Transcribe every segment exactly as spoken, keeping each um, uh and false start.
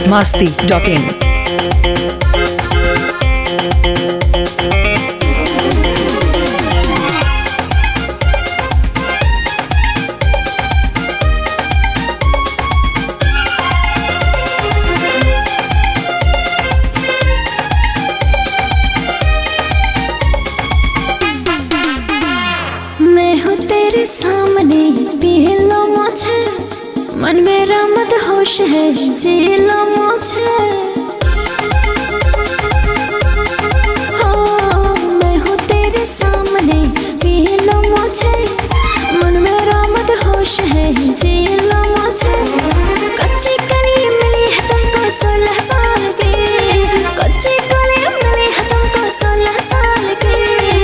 बिहार मस्ती dot in. मैं हूँ तेरे सामने, पी लो मुझे, मन मेरा मत होश है, जी लो मुझे। हो मैं हूँ तेरे सामने, पी लो मुझे, मन मेरा मत होश है, जी लो मुझे। कच्ची कली मिली है तुमको सोलह साल की, कच्ची कली मिली है तुमको सोलह साल की।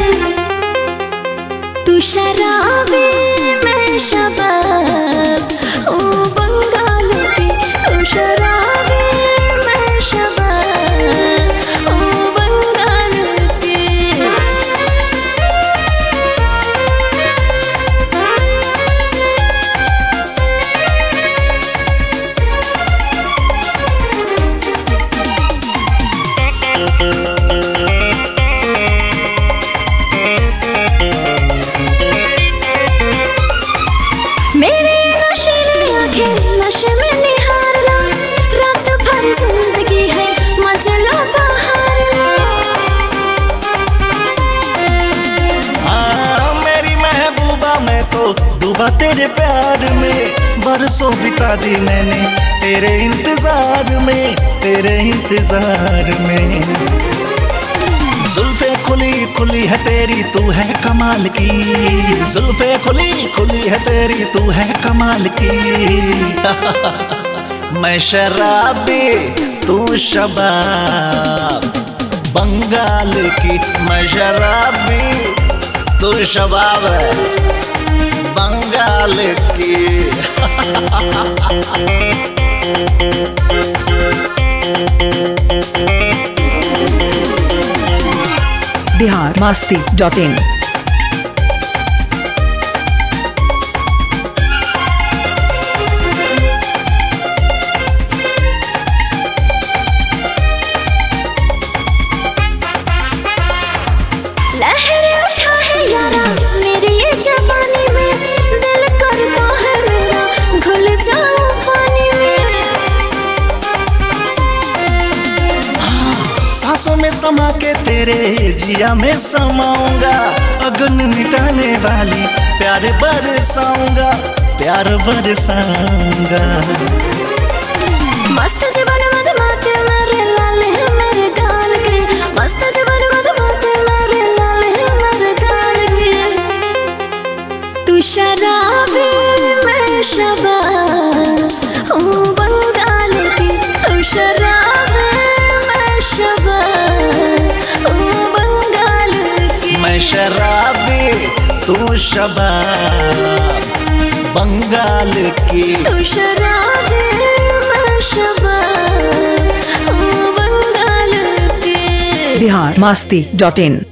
तू शराबी मैं शबाब, ओ बंगाल की। तू शराबी मैं शबाब, ओ बंगाल की। मेरे नशीली आंखें नशे में निहार लो, रात भर जिंदगी है मजा लो तो हार लो। हाँ मेरी महबूबा, मैं तो डूबा तेरे प्यार में, बरसों बिता दी मैंने तेरे इंतजार में, तेरे इंतजार में। जुल्फे खुली खुली है तेरी, तू है कमाल की। जुल्फे खुली खुली है तेरी, तू है कमाल की। मैं शराबी तू शबाब, बंगाल की। मैं शराबी तू शबाब, बंगाल की। बिहार मस्ती डॉट इन। लहरें उठा है यारा मेरी ये जवानी में, दिल करता है मेरा घुल जाऊं पानी में। सांसों में समा के तेरे जिया में समाऊंगा, अगन मिटाने वाली प्यार बरसाऊंगा, प्यार बरसाऊंगा। मस्त जवान मत माते मेरे लाल है मेरे गाल के, मस्त जवान मत माते मेरे लाल है मेरे गाल के। तू शराबी मैं शबाब, ओ बंगाल की। तू शराबी मैं शबाब, ओ बंगाल की। मैं शराबी तू शबाब, बंगाल की। तू शराबी मैं शबाब, ओ बंगाल की। बिहार मस्ती डॉट इन।